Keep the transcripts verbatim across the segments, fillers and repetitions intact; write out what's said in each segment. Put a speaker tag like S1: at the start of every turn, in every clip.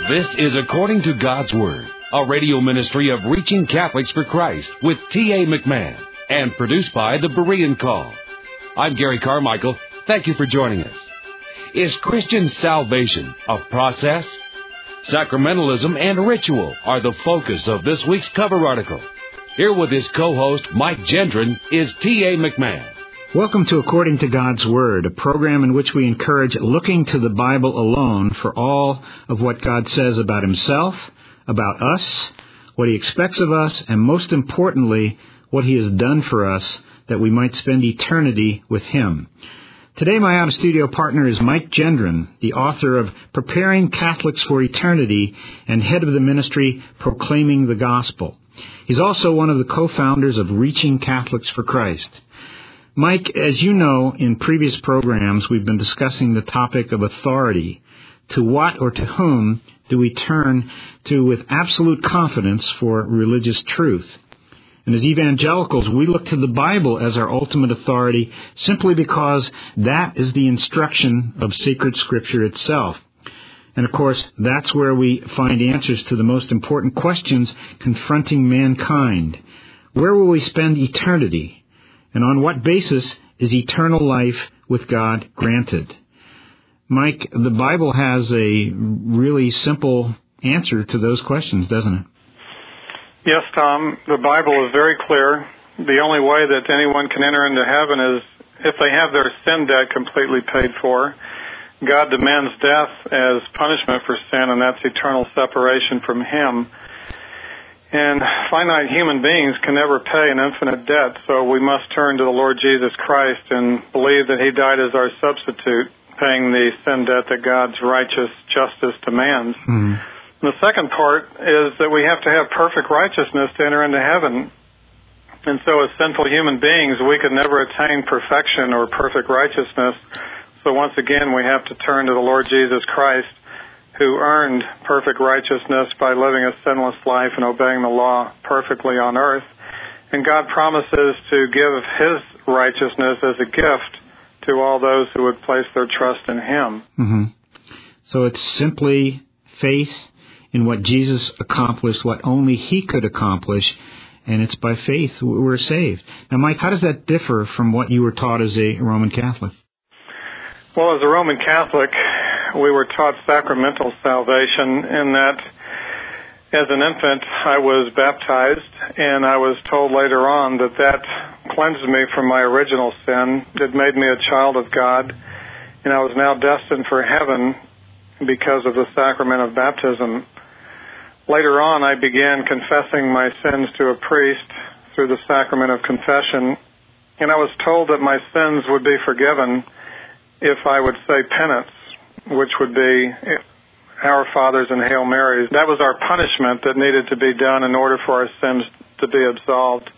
S1: This is According to God's Word, a radio ministry of Reaching Catholics for Christ with T A McMahon, and produced by the Berean Call. I'm Gary Carmichael. Thank you for joining us. Is Christian salvation a process? Sacramentalism and ritual are the focus of this week's cover article. Here with his co-host, Mike Gendron, is T A McMahon.
S2: Welcome to According to God's Word, a program in which we encourage looking to the Bible alone for all of what God says about Himself, about us, what He expects of us, and most importantly, what He has done for us that we might spend eternity with Him. Today, my out-of-studio partner is Mike Gendron, the author of Preparing Catholics for Eternity and head of the ministry Proclaiming the Gospel. He's also one of the co-founders of Reaching Catholics for Christ. Mike, as you know, in previous programs, we've been discussing the topic of authority. To what or to whom do we turn to with absolute confidence for religious truth? And as evangelicals, we look to the Bible as our ultimate authority simply because that is the instruction of sacred Scripture itself. And of course, that's where we find answers to the most important questions confronting mankind. Where will we spend eternity? And on what basis is eternal life with God granted? Mike, the Bible has a really simple answer to those questions, doesn't it?
S3: Yes, Tom. The Bible is very clear. The only way that anyone can enter into heaven is if they have their sin debt completely paid for. God demands death as punishment for sin, and that's eternal separation from Him. And finite human beings can never pay an infinite debt, so we must turn to the Lord Jesus Christ and believe that He died as our substitute, paying the sin debt that God's righteous justice demands. Mm-hmm. The second part is that we have to have perfect righteousness to enter into heaven. And so as sinful human beings, we could never attain perfection or perfect righteousness. So once again, we have to turn to the Lord Jesus Christ, who earned perfect righteousness by living a sinless life and obeying the law perfectly on earth. And God promises to give His righteousness as a gift to all those who would place their trust in Him.
S2: Mm-hmm. So it's simply faith in what Jesus accomplished, what only He could accomplish, and it's by faith we're saved. Now, Mike, how does that differ from what you were taught as a Roman Catholic?
S3: Well, as a Roman Catholic, we were taught sacramental salvation in that as an infant I was baptized, and I was told later on that that cleansed me from my original sin. It made me a child of God, and I was now destined for heaven because of the sacrament of baptism. Later on, I began confessing my sins to a priest through the sacrament of confession, and I was told that my sins would be forgiven if I would say penance, which would be Our Fathers and Hail Marys. That was our punishment that needed to be done in order for our sins to be absolved.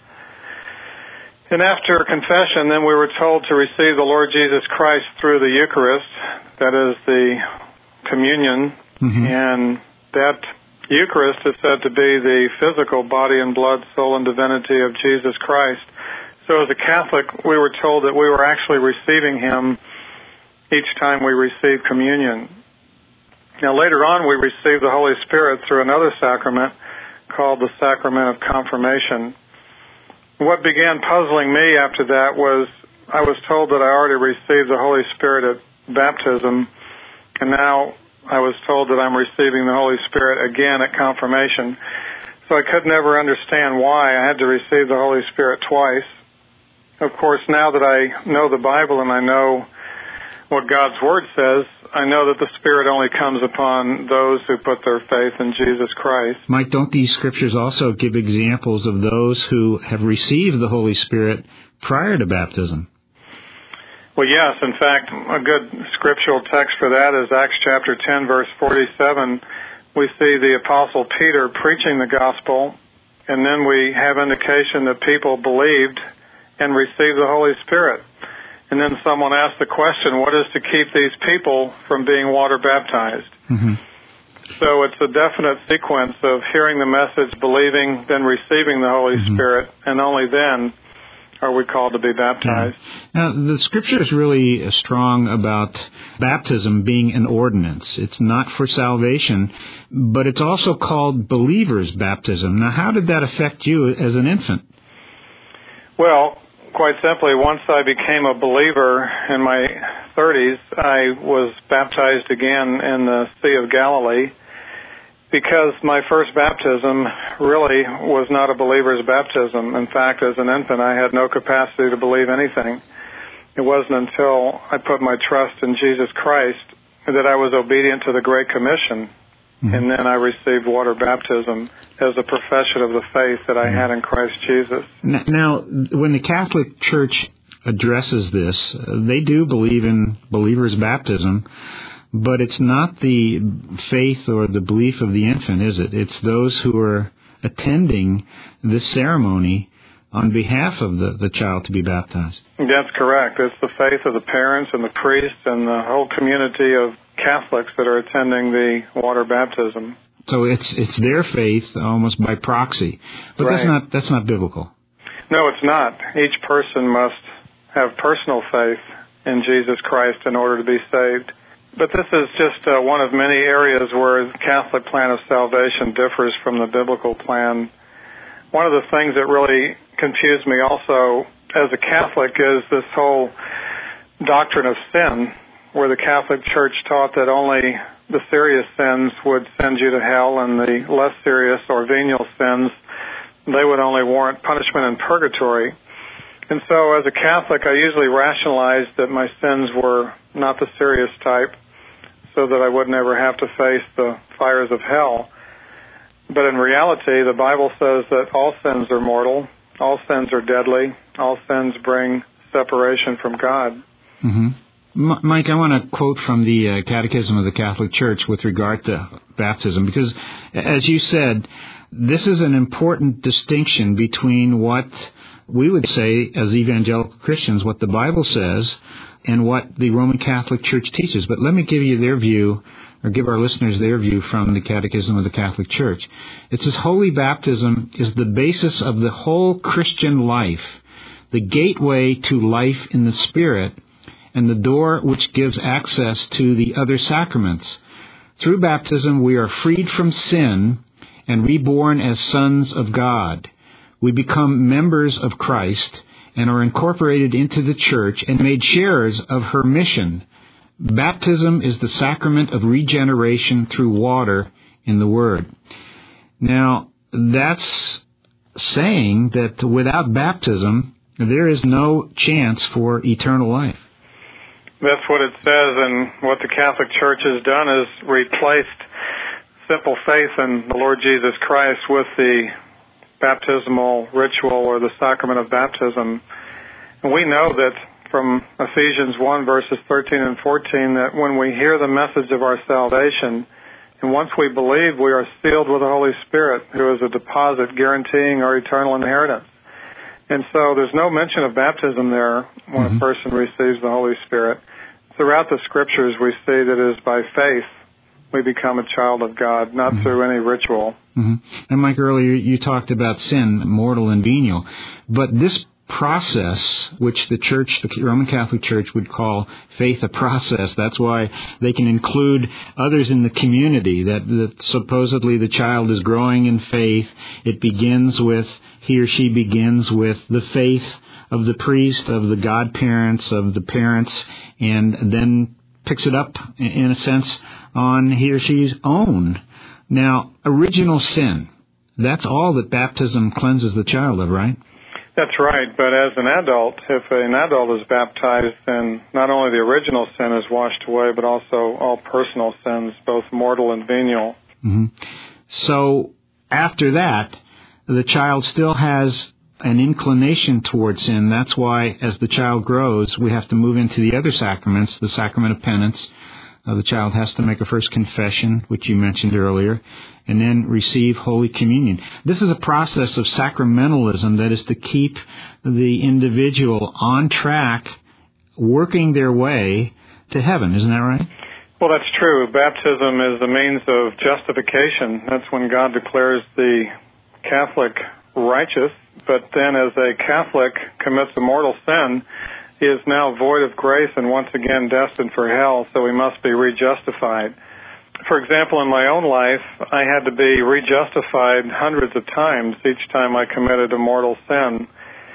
S3: And after confession, then we were told to receive the Lord Jesus Christ through the Eucharist, that is the communion, mm-hmm. and that Eucharist is said to be the physical body and blood, soul, and divinity of Jesus Christ. So as a Catholic, we were told that we were actually receiving Him each time we receive communion. Now, later on, we received the Holy Spirit through another sacrament called the Sacrament of Confirmation. What began puzzling me after that was I was told that I already received the Holy Spirit at baptism, and now I was told that I'm receiving the Holy Spirit again at confirmation. So I could never understand why I had to receive the Holy Spirit twice. Of course, now that I know the Bible and I know what God's Word says, I know that the Spirit only comes upon those who put their faith in Jesus Christ.
S2: Mike, don't these Scriptures also give examples of those who have received the Holy Spirit prior to baptism?
S3: Well, yes. In fact, a good scriptural text for that is Acts chapter ten, verse forty-seven. We see the Apostle Peter preaching the gospel, and then we have indication that people believed and received the Holy Spirit. And then someone asked the question, what is to keep these people from being water baptized? Mm-hmm. So it's a definite sequence of hearing the message, believing, then receiving the Holy mm-hmm. Spirit, and only then are we called to be baptized.
S2: Yeah. Now, the Scripture is really strong about baptism being an ordinance. It's not for salvation, but it's also called believer's baptism. Now, how did that affect you as an infant?
S3: Well, quite simply, once I became a believer in my thirties, I was baptized again in the Sea of Galilee, because my first baptism really was not a believer's baptism. In fact, as an infant, I had no capacity to believe anything. It wasn't until I put my trust in Jesus Christ that I was obedient to the Great Commission, mm-hmm. and then I received water baptism as a profession of the faith that I had in Christ Jesus.
S2: Now, when the Catholic Church addresses this, they do believe in believer's baptism, but it's not the faith or the belief of the infant, is it? It's those who are attending this ceremony on behalf of the, the child to be baptized.
S3: That's correct. It's the faith of the parents and the priests and the whole community of Catholics that are attending the water baptism.
S2: So it's it's their faith almost by proxy. But
S3: right.
S2: that's not that's not biblical.
S3: No, it's not. Each person must have personal faith in Jesus Christ in order to be saved. But this is just uh, one of many areas where the Catholic plan of salvation differs from the biblical plan. One of the things that really confused me also as a Catholic is this whole doctrine of sin, where the Catholic Church taught that only the serious sins would send you to hell, and the less serious or venial sins, they would only warrant punishment in purgatory. And so as a Catholic, I usually rationalized that my sins were not the serious type, so that I would never have to face the fires of hell. But in reality, the Bible says that all sins are mortal, all sins are deadly, all sins bring separation from God.
S2: Mm-hmm. M- Mike, I want to quote from the uh, Catechism of the Catholic Church with regard to baptism, because, as you said, this is an important distinction between what we would say as evangelical Christians, what the Bible says, and what the Roman Catholic Church teaches. But let me give you their view, or give our listeners their view from the Catechism of the Catholic Church. It says, holy baptism is the basis of the whole Christian life, the gateway to life in the Spirit, and the door which gives access to the other sacraments. Through baptism, we are freed from sin and reborn as sons of God. We become members of Christ and are incorporated into the Church and made sharers of her mission. Baptism is the sacrament of regeneration through water in the Word. Now, that's saying that without baptism, there is no chance for eternal life.
S3: That's what it says, and what the Catholic Church has done is replaced simple faith in the Lord Jesus Christ with the baptismal ritual or the sacrament of baptism. And we know that from Ephesians one, verses thirteen and fourteen, that when we hear the message of our salvation, and once we believe, we are sealed with the Holy Spirit, who is a deposit guaranteeing our eternal inheritance. And so there's no mention of baptism there when mm-hmm. a person receives the Holy Spirit. Throughout the Scriptures, we see that it is by faith we become a child of God, not mm-hmm. through any ritual.
S2: Mm-hmm. And Mike, earlier you talked about sin, mortal and venial. But this process, which the Church, the Roman Catholic Church, would call faith a process, that's why they can include others in the community, that, that supposedly the child is growing in faith. It begins with, he or she begins with the faith of the priest, of the godparents, of the parents, and then picks it up, in a sense, on he or she's own. Now, original sin, that's all that baptism cleanses the child of, right?
S3: That's right, but as an adult, if an adult is baptized, then not only the original sin is washed away, but also all personal sins, both mortal and venial.
S2: Mm-hmm. So, after that, the child still has an inclination towards sin. That's why, as the child grows, we have to move into the other sacraments, the sacrament of penance. Uh, the child has to make a first confession, which you mentioned earlier, and then receive Holy Communion. This is a process of sacramentalism that is to keep the individual on track, working their way to heaven. Isn't that right?
S3: Well, that's true. Baptism is the means of justification. That's when God declares the Catholic righteous, but then as a Catholic commits a mortal sin, he is now void of grace and once again destined for hell, so he must be rejustified. For example, in my own life, I had to be rejustified hundreds of times each time I committed a mortal sin.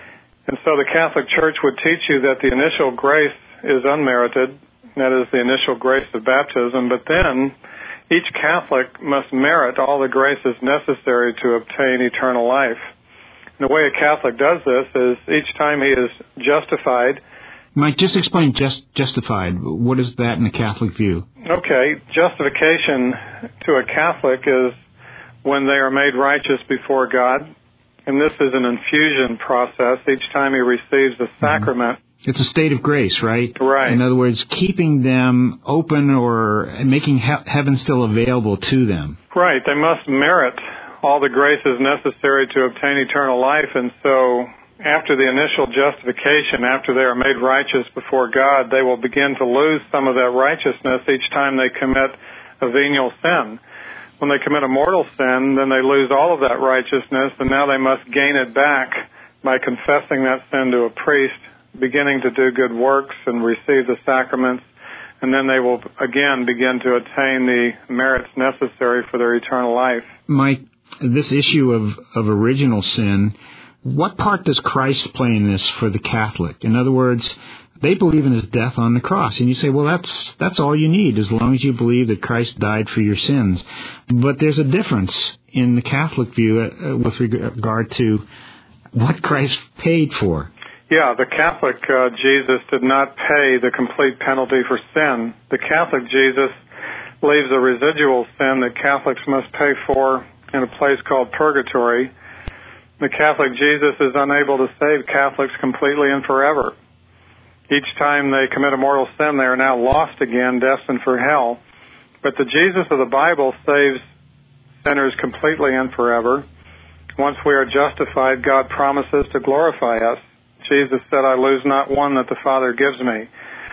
S3: And so the Catholic Church would teach you that the initial grace is unmerited, that is the initial grace of baptism, but then each Catholic must merit all the graces necessary to obtain eternal life. And the way a Catholic does this is each time he is justified.
S2: Mike, just explain just justified. What is that in the Catholic view?
S3: Okay, justification to a Catholic is when they are made righteous before God, and this is an infusion process each time he receives the sacrament.
S2: Mm-hmm. It's a state of grace, right?
S3: Right.
S2: In other words, keeping them open or making he- heaven still available to them.
S3: Right. They must merit all the graces necessary to obtain eternal life, and so after the initial justification, after they are made righteous before God, they will begin to lose some of that righteousness each time they commit a venial sin. When they commit a mortal sin, then they lose all of that righteousness, and now they must gain it back by confessing that sin to a priest, beginning to do good works and receive the sacraments, and then they will again begin to attain the merits necessary for their eternal life.
S2: Mike, this issue of, of original sin, what part does Christ play in this for the Catholic? In other words, they believe in his death on the cross, and you say, well, that's that's all you need as long as you believe that Christ died for your sins. But there's a difference in the Catholic view uh, with regard to what Christ paid for.
S3: Yeah, the Catholic uh, Jesus did not pay the complete penalty for sin. The Catholic Jesus leaves a residual sin that Catholics must pay for in a place called purgatory. The Catholic Jesus is unable to save Catholics completely and forever. Each time they commit a mortal sin, they are now lost again, destined for hell. But the Jesus of the Bible saves sinners completely and forever. Once we are justified, God promises to glorify us. Jesus said, I lose not one that the Father gives me.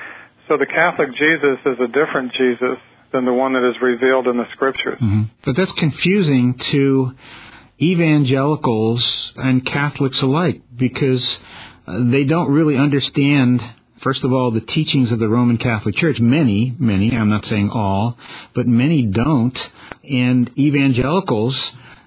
S3: So the Catholic Jesus is a different Jesus than the one that is revealed in the Scriptures.
S2: Mm-hmm. But that's confusing to evangelicals and Catholics alike, because uh, they don't really understand, first of all, the teachings of the Roman Catholic Church. Many, many, I'm not saying all, but many don't. And evangelicals,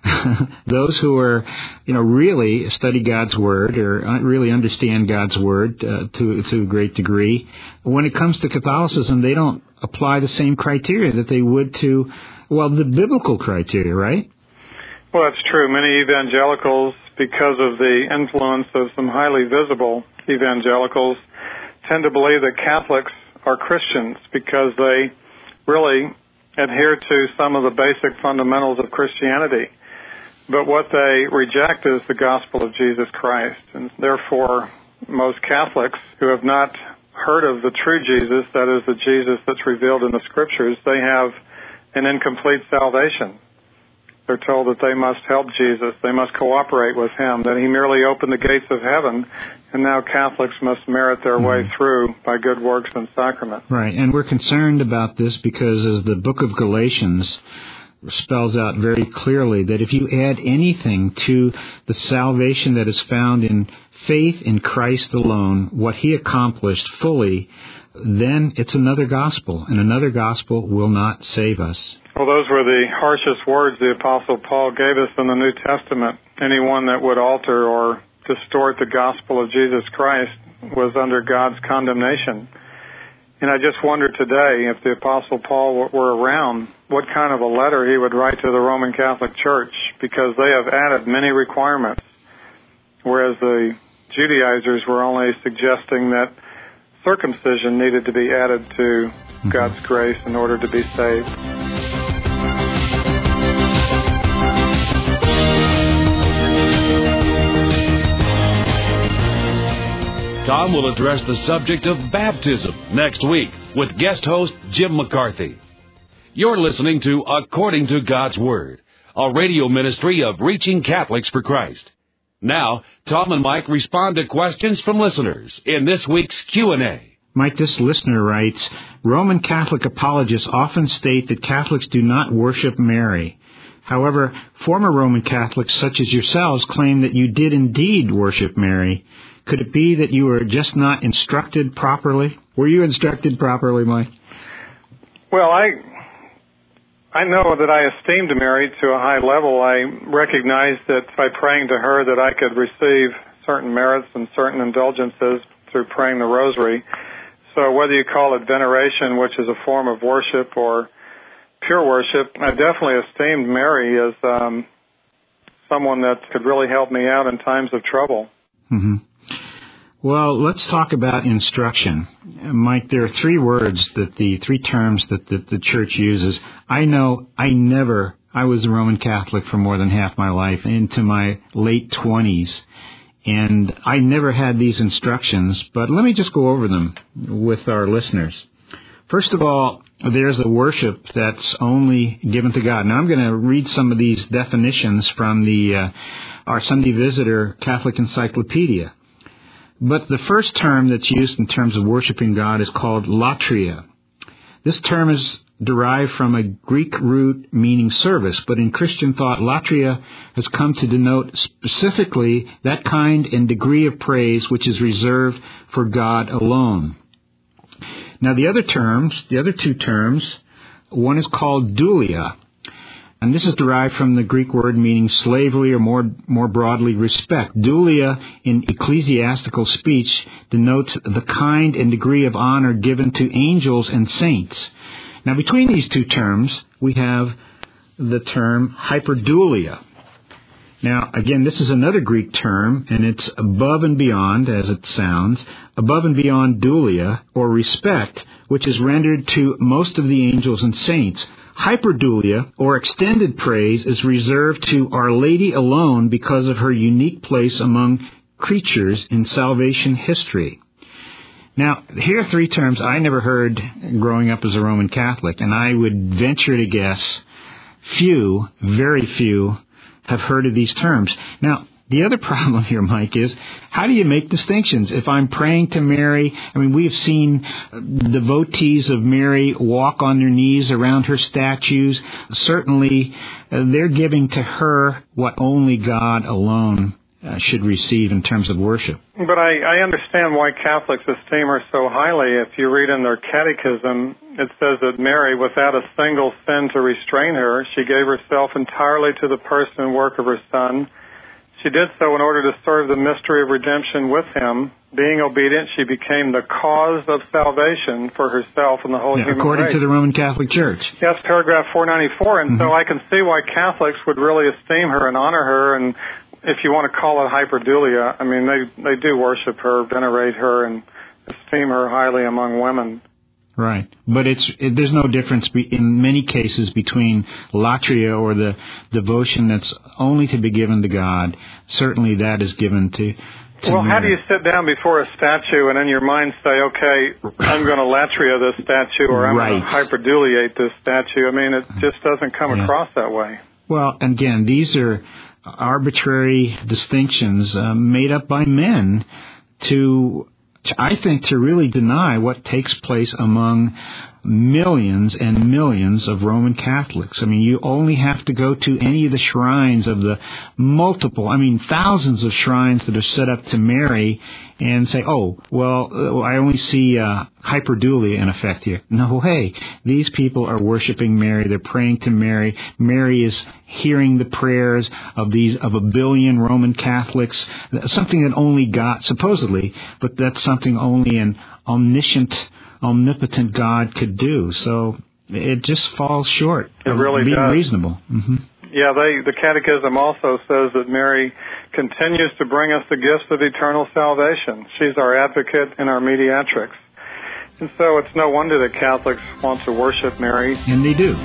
S2: those who are, you know, really study God's Word or really understand God's Word uh, to, to a great degree, when it comes to Catholicism, they don't apply the same criteria that they would to, well, the biblical criteria, right?
S3: Well, that's true. Many evangelicals, because of the influence of some highly visible evangelicals, tend to believe that Catholics are Christians because they really adhere to some of the basic fundamentals of Christianity. But what they reject is the gospel of Jesus Christ. And therefore, most Catholics who have not heard of the true Jesus, that is the Jesus that's revealed in the Scriptures, they have an incomplete salvation. They're told that they must help Jesus, they must cooperate with him, that he merely opened the gates of heaven, and now Catholics must merit their way mm-hmm. through by good works and sacrament.
S2: Right, and we're concerned about this because as the book of Galatians spells out very clearly, that if you add anything to the salvation that is found in faith in Christ alone, what he accomplished fully, then it's another gospel, and another gospel will not save us.
S3: Well, those were the harshest words the Apostle Paul gave us in the New Testament. Anyone that would alter or distort the gospel of Jesus Christ was under God's condemnation. And I just wonder today, if the Apostle Paul were around, what kind of a letter he would write to the Roman Catholic Church, because they have added many requirements, whereas the Judaizers were only suggesting that circumcision needed to be added to God's grace in order to be saved.
S1: Tom will address the subject of baptism next week with guest host Jim McCarthy. You're listening to According to God's Word, a radio ministry of Reaching Catholics for Christ. Now, Tom and Mike respond to questions from listeners in this week's Q and A.
S2: Mike, this listener writes, Roman Catholic apologists often state that Catholics do not worship Mary. However, former Roman Catholics such as yourselves claim that you did indeed worship Mary. Could it be that you were just not instructed properly? Were you instructed properly, Mike?
S3: Well, I I know that I esteemed Mary to a high level. I recognized that by praying to her that I could receive certain merits and certain indulgences through praying the rosary. So whether you call it veneration, which is a form of worship, or pure worship, I definitely esteemed Mary as um, someone that could really help me out in times of trouble.
S2: Mm-hmm. Well, let's talk about instruction. Mike, there are three words that the three terms that the, the church uses. I know I never, I was a Roman Catholic for more than half my life, into my late twenties, and I never had these instructions, but let me just go over them with our listeners. First of all, there's a worship that's only given to God. Now, I'm going to read some of these definitions from the uh, our Sunday Visitor Catholic Encyclopedia. But the first term that's used in terms of worshiping God is called latria. This term is derived from a Greek root meaning service, but in Christian thought, latria has come to denote specifically that kind and degree of praise which is reserved for God alone. Now, the other terms, the other two terms, one is called doulia, and this is derived from the Greek word meaning slavery, or more more broadly, respect. Doulia in ecclesiastical speech denotes the kind and degree of honor given to angels and saints. Now, between these two terms, we have the term hyperdoulia. Now, again, this is another Greek term, and it's above and beyond, as it sounds, above and beyond doulia, or respect, which is rendered to most of the angels and saints. Hyperdoulia, or extended praise, is reserved to Our Lady alone because of her unique place among creatures in salvation history. Now, here are three terms I never heard growing up as a Roman Catholic, and I would venture to guess few, very few, have heard of these terms. Now, the other problem here, Mike, is how do you make distinctions? If I'm praying to Mary, I mean, we've seen devotees of Mary walk on their knees around her statues. Certainly, uh, they're giving to her what only God alone uh, should receive in terms of worship.
S3: But I, I understand why Catholics esteem her so highly. If you read in their catechism, it says that Mary, without a single sin to restrain her, she gave herself entirely to the person and work of her Son. She did so in order to serve the mystery of redemption with him. Being obedient, she became the cause of salvation for herself and the whole
S2: yeah,
S3: human
S2: according
S3: race.
S2: to the Roman Catholic Church.
S3: Yes, paragraph four ninety-four. And mm-hmm. so I can see why Catholics would really esteem her and honor her. And if you want to call it hyperdoulia, I mean, they, they do worship her, venerate her, and esteem her highly among women.
S2: Right, but it's it, there's no difference be, in many cases between latria, or the devotion that's only to be given to God. Certainly that is given to, to
S3: Well,
S2: Mary.
S3: How do you sit down before a statue and in your mind say, okay, I'm going to latria this statue, or I'm
S2: right.
S3: going to hyperdouliate this statue? I mean, it just doesn't come yeah. across that way.
S2: Well, again, these are arbitrary distinctions uh, made up by men to... I think to really deny what takes place among millions and millions of Roman Catholics. I mean, you only have to go to any of the shrines of the multiple, I mean, thousands of shrines that are set up to Mary and say, oh, well, I only see uh, hyperdoulia in effect here. No way. These people are worshiping Mary. They're praying to Mary. Mary is hearing the prayers of these of a billion Roman Catholics, something that only God, supposedly, but that's something only an omniscient, omnipotent God could do. So it just falls short
S3: it
S2: of
S3: really
S2: being
S3: does.
S2: reasonable. Mm-hmm.
S3: Yeah, they, the Catechism also says that Mary continues to bring us the gifts of eternal salvation. She's our advocate and our mediatrix. And so it's no wonder that Catholics want to worship Mary.
S2: And they do.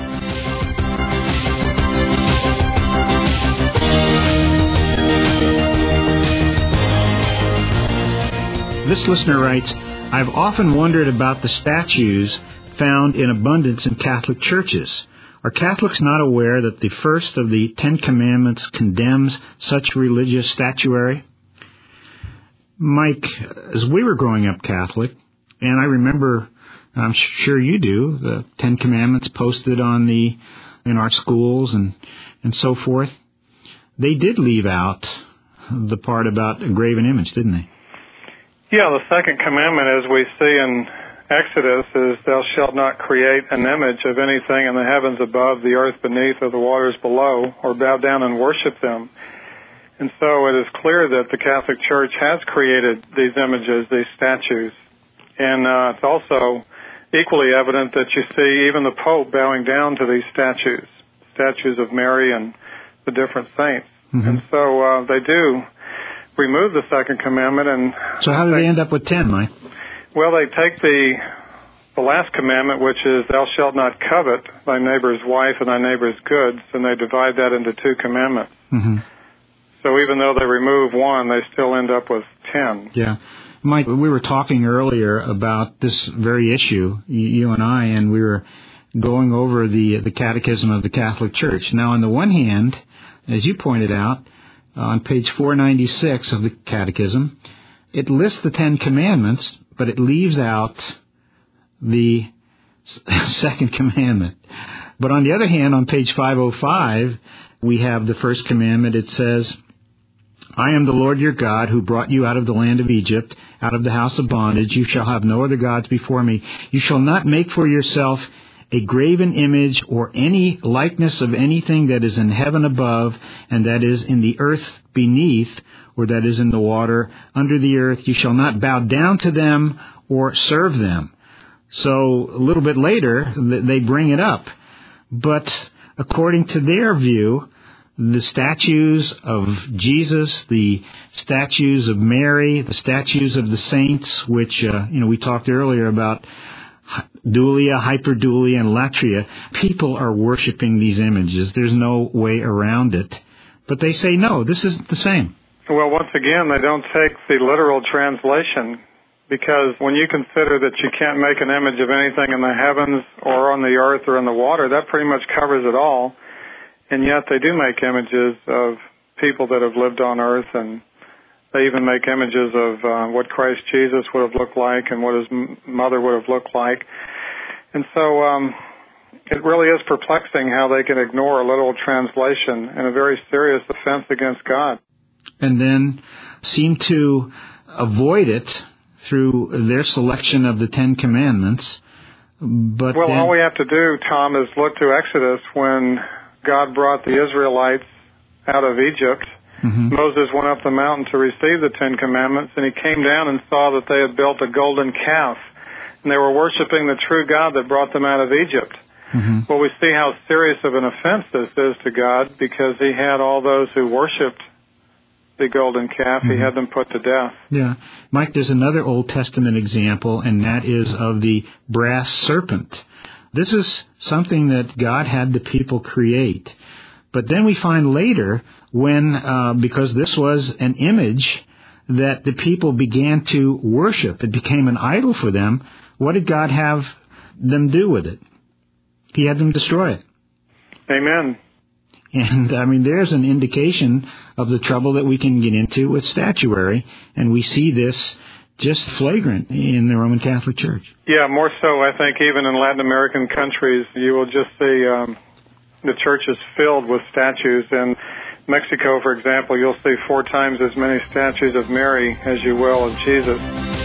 S2: This listener writes, I've often wondered about the statues found in abundance in Catholic churches. Are Catholics not aware that the first of the Ten Commandments condemns such religious statuary? Mike, as we were growing up Catholic, and I remember, I'm sure you do, the Ten Commandments posted on the in our schools and, and so forth, they did leave out the part about a graven image, didn't they?
S3: Yeah, the second commandment, as we see in Exodus, is thou shalt not create an image of anything in the heavens above, the earth beneath, or the waters below, or bow down and worship them. And so it is clear that the Catholic Church has created these images, these statues. And uh, it's also equally evident that you see even the Pope bowing down to these statues, statues of Mary and the different saints. Mm-hmm. And so uh, they do remove the second commandment. And
S2: so how do they, they end up with ten, Mike?
S3: Well, they take the the last commandment, which is thou shalt not covet thy neighbor's wife and thy neighbor's goods, and they divide that into two commandments. Mm-hmm. So even though they remove one, they still end up with ten.
S2: Yeah. Mike, we were talking earlier about this very issue, you and I, and we were going over the the Catechism of the Catholic Church. Now, on the one hand, as you pointed out, on page four ninety-six of the Catechism, it lists the Ten Commandments, but it leaves out the second commandment. But on the other hand, on page five oh five, we have the first commandment. It says, I am the Lord your God who brought you out of the land of Egypt, out of the house of bondage. You shall have no other gods before me. You shall not make for yourself a graven image or any likeness of anything that is in heaven above and that is in the earth beneath, or that is in the water under the earth. You shall not bow down to them or serve them. So a little bit later, they bring it up. But according to their view, the statues of Jesus, the statues of Mary, the statues of the saints, which, uh, you know, we talked earlier about dulia, hyperdulia, and latria. People are worshiping these images. There's no way around it. But they say, no, this isn't the same.
S3: Well, once again, they don't take the literal translation, because when you consider that you can't make an image of anything in the heavens or on the earth or in the water, that pretty much covers it all. And yet they do make images of people that have lived on earth, and they even make images of uh, what Christ Jesus would have looked like and what his m- mother would have looked like. And so um, it really is perplexing how they can ignore a literal translation and a very serious offense against God.
S2: And then seem to avoid it through their selection of the Ten Commandments. But
S3: well,
S2: then...
S3: all we have to do, Tom, is look to Exodus when God brought the Israelites out of Egypt. Mm-hmm. Moses went up the mountain to receive the Ten Commandments, and he came down and saw that they had built a golden calf, and they were worshiping the true God that brought them out of Egypt. Mm-hmm. Well, we see how serious of an offense this is to God, because he had all those who worshipped the golden calf, mm-hmm. he had them put to death.
S2: Yeah. Mike, there's another Old Testament example, and that is of the brass serpent. This is something that God had the people create. But then we find later when, uh, because this was an image that the people began to worship, it became an idol for them, what did God have them do with it? He had them destroy it.
S3: Amen.
S2: And, I mean, there's an indication of the trouble that we can get into with statuary, and we see this just flagrant in the Roman Catholic Church.
S3: Yeah, more so, I think, even in Latin American countries, you will just see um, the church is filled with statues. In Mexico, for example, you'll see four times as many statues of Mary as you will of Jesus.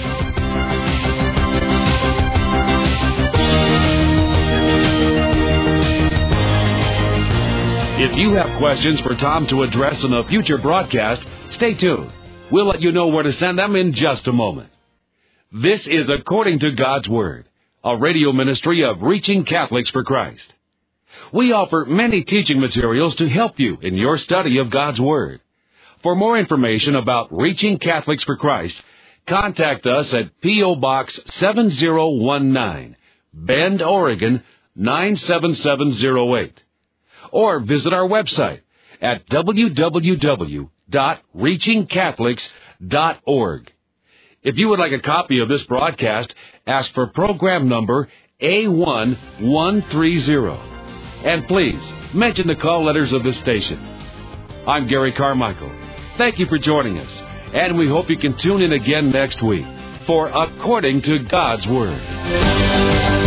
S1: If you have questions for Tom to address in a future broadcast, stay tuned. We'll let you know where to send them in just a moment. This is According to God's Word, a radio ministry of Reaching Catholics for Christ. We offer many teaching materials to help you in your study of God's Word. For more information about Reaching Catholics for Christ, contact us at P O. Box seven zero one nine, Bend, Oregon nine seven seven zero eight. Or visit our website at w w w dot reaching catholics dot org. If you would like a copy of this broadcast, ask for program number A one one three zero. And please, mention the call letters of this station. I'm Gary Carmichael. Thank you for joining us, and we hope you can tune in again next week for According to God's Word.